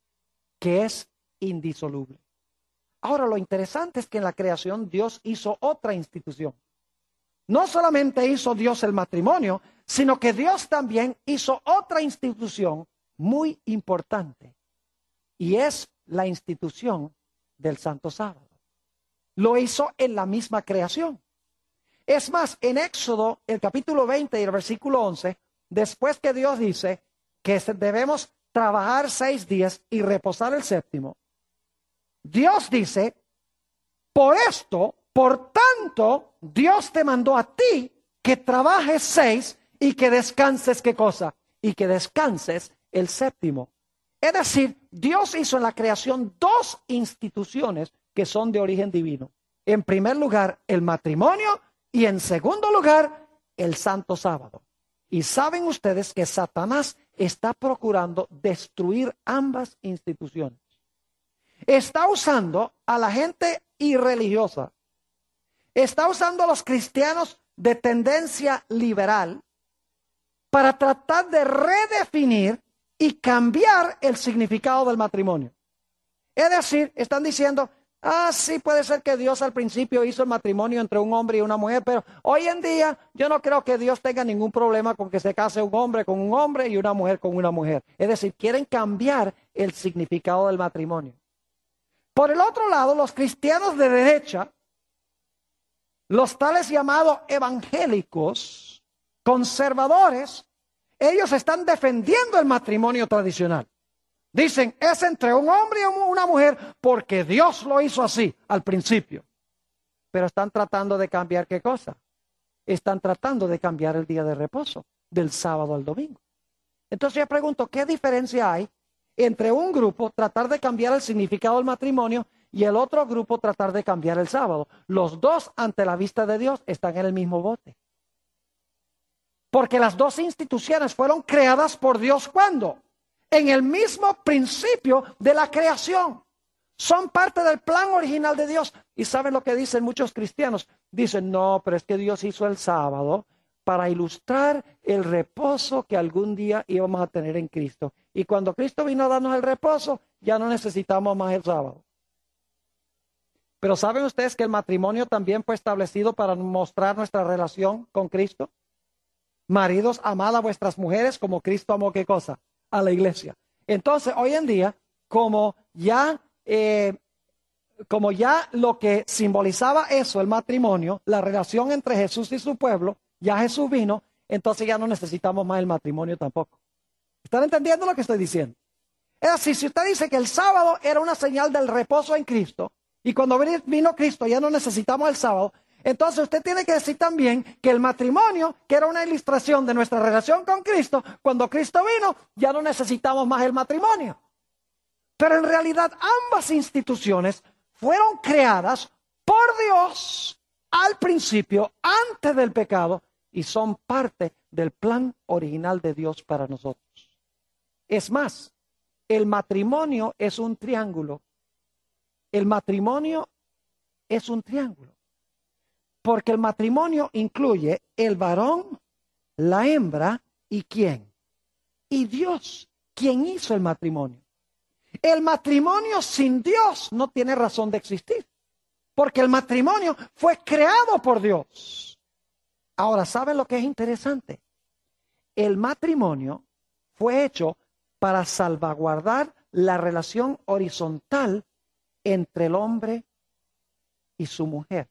que es indisoluble. Ahora, lo interesante es que en la creación Dios hizo otra institución. No solamente hizo Dios el matrimonio, sino que Dios también hizo otra institución muy importante. Y es la institución del Santo Sábado. Lo hizo en la misma creación. Es más, en Éxodo, el capítulo veinte y el versículo once, después que Dios dice que debemos trabajar seis días y reposar el séptimo, Dios dice, por esto, por tanto, Dios te mandó a ti que trabajes seis y que descanses, ¿qué cosa? Y que descanses el séptimo. Es decir, Dios hizo en la creación dos instituciones que son de origen divino. En primer lugar, el matrimonio y en segundo lugar, el Santo Sábado. Y saben ustedes que Satanás está procurando destruir ambas instituciones. Está usando a la gente irreligiosa. Está usando a los cristianos de tendencia liberal para tratar de redefinir y cambiar el significado del matrimonio. Es decir, están diciendo, ah, sí puede ser que Dios al principio hizo el matrimonio entre un hombre y una mujer, pero hoy en día yo no creo que Dios tenga ningún problema con que se case un hombre con un hombre y una mujer con una mujer. Es decir, quieren cambiar el significado del matrimonio. Por el otro lado, los cristianos de derecha, los tales llamados evangélicos, conservadores, ellos están defendiendo el matrimonio tradicional. Dicen, es entre un hombre y una mujer porque Dios lo hizo así al principio. Pero están tratando de cambiar ¿qué cosa? Están tratando de cambiar el día de reposo, del sábado al domingo. Entonces yo pregunto, ¿qué diferencia hay entre un grupo tratar de cambiar el significado del matrimonio y el otro grupo tratar de cambiar el sábado? Los dos, ante la vista de Dios, están en el mismo bote. Porque las dos instituciones fueron creadas por Dios, ¿cuándo? En el mismo principio de la creación. Son parte del plan original de Dios. ¿Y saben lo que dicen muchos cristianos? Dicen, no, pero es que Dios hizo el sábado para ilustrar el reposo que algún día íbamos a tener en Cristo. Y cuando Cristo vino a darnos el reposo, ya no necesitamos más el sábado. Pero ¿saben ustedes que el matrimonio también fue establecido para mostrar nuestra relación con Cristo? Maridos, amad a vuestras mujeres como Cristo amó, ¿qué cosa? A la iglesia. Entonces, hoy en día, como ya, eh, como ya lo que simbolizaba eso, el matrimonio, la relación entre Jesús y su pueblo, ya Jesús vino, entonces ya no necesitamos más el matrimonio tampoco. ¿Están entendiendo lo que estoy diciendo? Es decir, si usted dice que el sábado era una señal del reposo en Cristo, y cuando vino Cristo ya no necesitamos el sábado, entonces usted tiene que decir también que el matrimonio, que era una ilustración de nuestra relación con Cristo, cuando Cristo vino ya no necesitamos más el matrimonio. Pero en realidad ambas instituciones fueron creadas por Dios al principio, antes del pecado, y son parte del plan original de Dios para nosotros. Es más, el matrimonio es un triángulo. El matrimonio es un triángulo. Porque el matrimonio incluye el varón, la hembra y quién. Y Dios, quien hizo el matrimonio. El matrimonio sin Dios no tiene razón de existir. Porque el matrimonio fue creado por Dios. Ahora, ¿saben lo que es interesante? El matrimonio fue hecho para salvaguardar la relación horizontal entre el hombre y su mujer.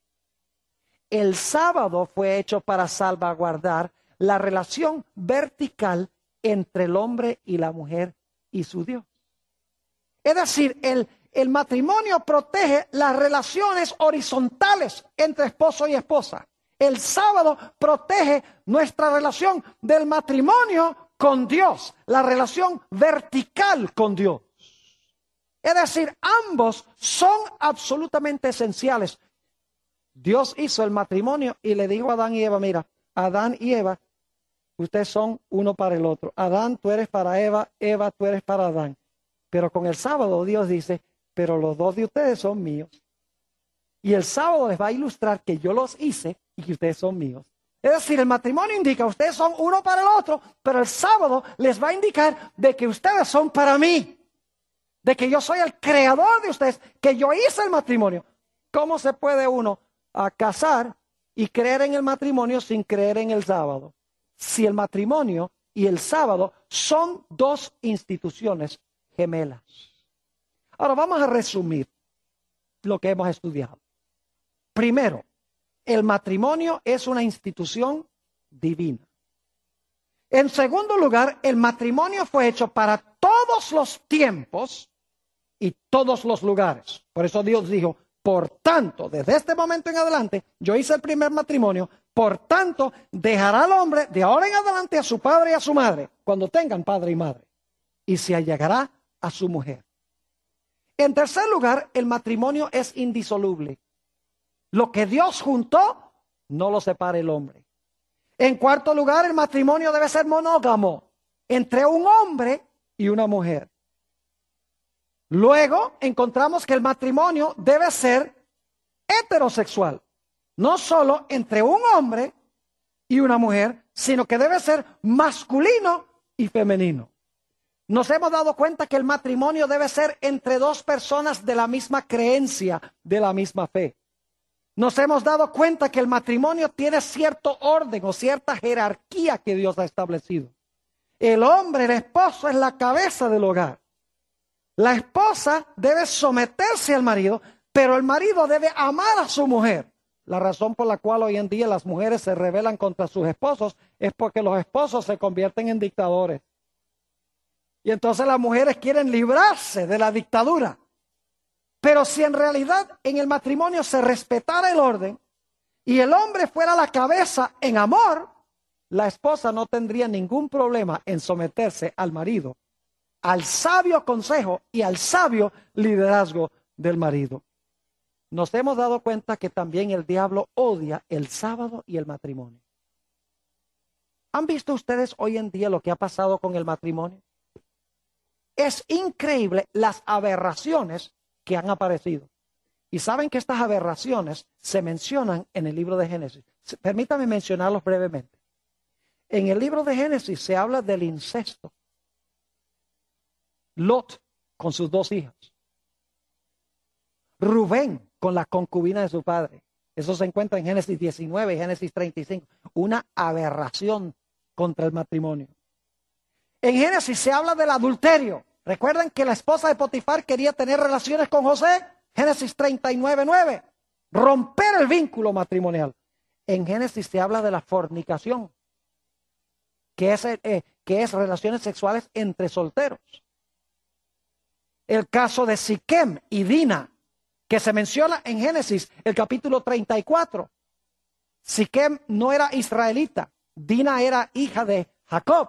El sábado fue hecho para salvaguardar la relación vertical entre el hombre y la mujer y su Dios. Es decir, el, el matrimonio protege las relaciones horizontales entre esposo y esposa. El sábado protege nuestra relación del matrimonio con Dios, la relación vertical con Dios. Es decir, ambos son absolutamente esenciales. Dios hizo el matrimonio y le dijo a Adán y Eva, mira, Adán y Eva, ustedes son uno para el otro. Adán, tú eres para Eva, Eva, tú eres para Adán. Pero con el sábado Dios dice, pero los dos de ustedes son míos. Y el sábado les va a ilustrar que yo los hice y que ustedes son míos. Es decir, el matrimonio indica, ustedes son uno para el otro, pero el sábado les va a indicar de que ustedes son para mí. De que yo soy el creador de ustedes, que yo hice el matrimonio. ¿Cómo se puede uno a casar y creer en el matrimonio sin creer en el sábado? Si el matrimonio y el sábado son dos instituciones gemelas. Ahora vamos a resumir lo que hemos estudiado. Primero, el matrimonio es una institución divina. En segundo lugar, el matrimonio fue hecho para todos los tiempos y todos los lugares. Por eso Dios dijo, por tanto, desde este momento en adelante, yo hice el primer matrimonio, por tanto, dejará al hombre de ahora en adelante a su padre y a su madre, cuando tengan padre y madre, y se allegará a su mujer. En tercer lugar, el matrimonio es indisoluble. Lo que Dios juntó, no lo separa el hombre. En cuarto lugar, el matrimonio debe ser monógamo, entre un hombre y una mujer. Luego encontramos que el matrimonio debe ser heterosexual, no solo entre un hombre y una mujer, sino que debe ser masculino y femenino. Nos hemos dado cuenta que el matrimonio debe ser entre dos personas de la misma creencia, de la misma fe. Nos hemos dado cuenta que el matrimonio tiene cierto orden o cierta jerarquía que Dios ha establecido. El hombre, el esposo, es la cabeza del hogar. La esposa debe someterse al marido, pero el marido debe amar a su mujer. La razón por la cual hoy en día las mujeres se rebelan contra sus esposos es porque los esposos se convierten en dictadores. Y entonces las mujeres quieren librarse de la dictadura. Pero si en realidad en el matrimonio se respetara el orden y el hombre fuera la cabeza en amor, la esposa no tendría ningún problema en someterse al marido, al sabio consejo y al sabio liderazgo del marido. Nos hemos dado cuenta que también el diablo odia el sábado y el matrimonio. ¿Han visto ustedes hoy en día lo que ha pasado con el matrimonio? Es increíble las aberraciones que han aparecido. Y saben que estas aberraciones se mencionan en el libro de Génesis. Permítame mencionarlos brevemente. En el libro de Génesis se habla del incesto. Lot con sus dos hijas. Rubén con la concubina de su padre. Eso se encuentra en Génesis diecinueve y Génesis treinta y cinco. Una aberración contra el matrimonio. En Génesis se habla del adulterio. ¿Recuerdan que la esposa de Potifar quería tener relaciones con José? Génesis treinta y nueve, nueve. Romper el vínculo matrimonial. En Génesis se habla de la fornicación, que es, eh, que es relaciones sexuales entre solteros. El caso de Siquem y Dina, que se menciona en Génesis, el capítulo treinta y cuatro. Siquem no era israelita, Dina era hija de Jacob.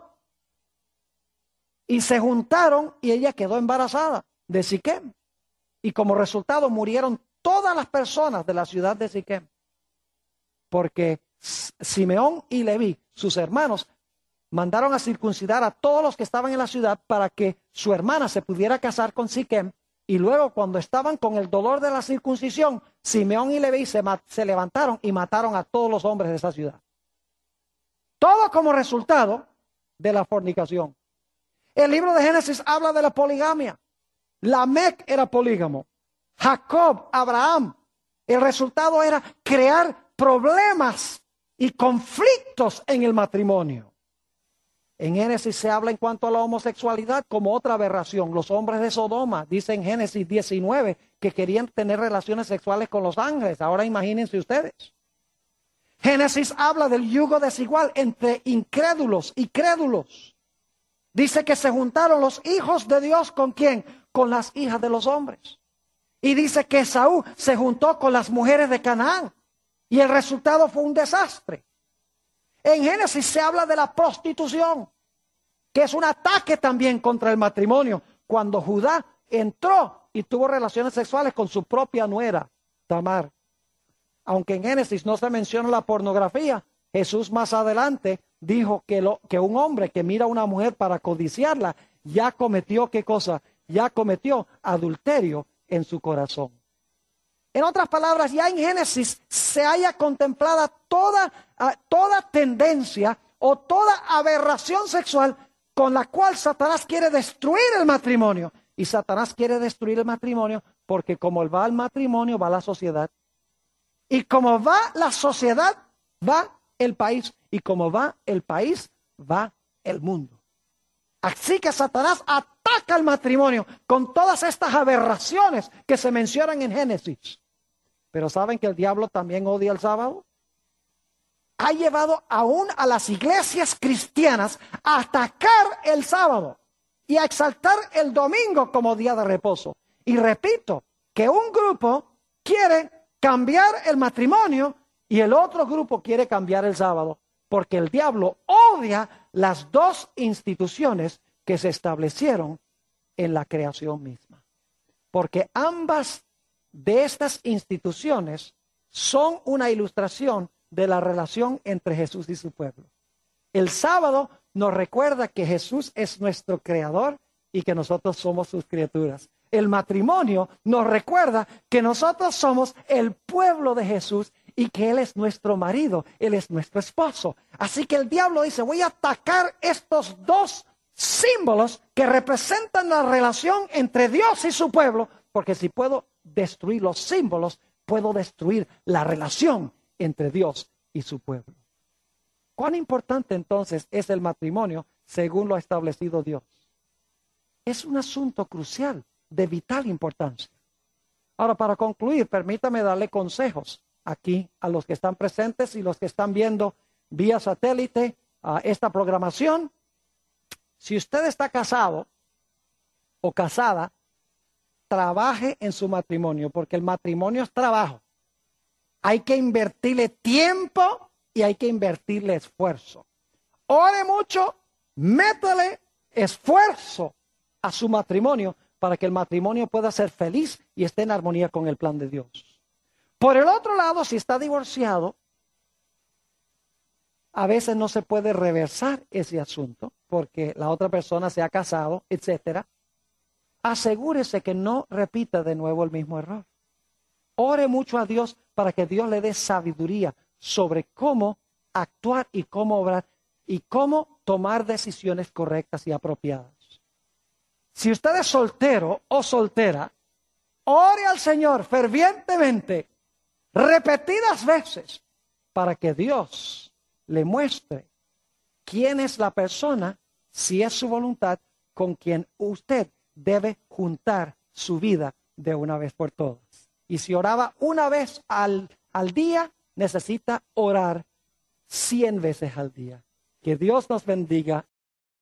Y se juntaron y ella quedó embarazada de Siquem. Y como resultado murieron todas las personas de la ciudad de Siquem. Porque Simeón y Leví, sus hermanos, mandaron a circuncidar a todos los que estaban en la ciudad para que su hermana se pudiera casar con Siquem. Y luego cuando estaban con el dolor de la circuncisión, Simeón y Leví se, se levantaron y mataron a todos los hombres de esa ciudad. Todo como resultado de la fornicación. El libro de Génesis habla de la poligamia. Lamec era polígamo. Jacob, Abraham. El resultado era crear problemas y conflictos en el matrimonio. En Génesis se habla en cuanto a la homosexualidad como otra aberración. Los hombres de Sodoma, dice en Génesis diecinueve, que querían tener relaciones sexuales con los ángeles. Ahora imagínense ustedes. Génesis habla del yugo desigual entre incrédulos y crédulos. Dice que se juntaron los hijos de Dios ¿con quién? Con las hijas de los hombres. Y dice que Esaú se juntó con las mujeres de Canaán. Y el resultado fue un desastre. En Génesis se habla de la prostitución, que es un ataque también contra el matrimonio. Cuando Judá entró y tuvo relaciones sexuales con su propia nuera, Tamar. Aunque en Génesis no se menciona la pornografía, Jesús más adelante dijo que, lo, que un hombre que mira a una mujer para codiciarla, ya cometió, ¿qué cosa? Ya cometió adulterio en su corazón. En otras palabras, ya en Génesis se haya contemplada toda, uh, toda tendencia o toda aberración sexual con la cual Satanás quiere destruir el matrimonio. Y Satanás quiere destruir el matrimonio porque como va el matrimonio, va la sociedad. Y como va la sociedad, va el país. Y como va el país, va el mundo. Así que Satanás ataca el matrimonio con todas estas aberraciones que se mencionan en Génesis. Pero ¿saben que el diablo también odia el sábado? Ha llevado aún a las iglesias cristianas a atacar el sábado y a exaltar el domingo como día de reposo. Y repito, que un grupo quiere cambiar el matrimonio y el otro grupo quiere cambiar el sábado. Porque el diablo odia las dos instituciones que se establecieron en la creación misma. Porque ambas de estas instituciones son una ilustración de la relación entre Jesús y su pueblo. El sábado nos recuerda que Jesús es nuestro creador y que nosotros somos sus criaturas. El matrimonio nos recuerda que nosotros somos el pueblo de Jesús y que Él es nuestro marido, Él es nuestro esposo. Así que el diablo dice, voy a atacar estos dos símbolos que representan la relación entre Dios y su pueblo, porque si puedo destruir los símbolos, puedo destruir la relación entre Dios y su pueblo. ¿Cuán importante entonces es el matrimonio según lo ha establecido Dios? Es un asunto crucial, de vital importancia. Ahora, para concluir, permítame darle consejos aquí a los que están presentes y los que están viendo vía satélite a esta programación. Si usted está casado o casada, trabaje en su matrimonio, porque el matrimonio es trabajo. Hay que invertirle tiempo y hay que invertirle esfuerzo. Ore mucho, métale esfuerzo a su matrimonio para que el matrimonio pueda ser feliz y esté en armonía con el plan de Dios. Por el otro lado, si está divorciado, a veces no se puede reversar ese asunto porque la otra persona se ha casado, etcétera. Asegúrese que no repita de nuevo el mismo error. Ore mucho a Dios para que Dios le dé sabiduría sobre cómo actuar y cómo obrar y cómo tomar decisiones correctas y apropiadas. Si usted es soltero o soltera, ore al Señor fervientemente, repetidas veces, para que Dios le muestre quién es la persona, si es su voluntad, con quien usted debe juntar su vida de una vez por todas. Y si oraba una vez al, al día, necesita orar cien veces al día. Que Dios nos bendiga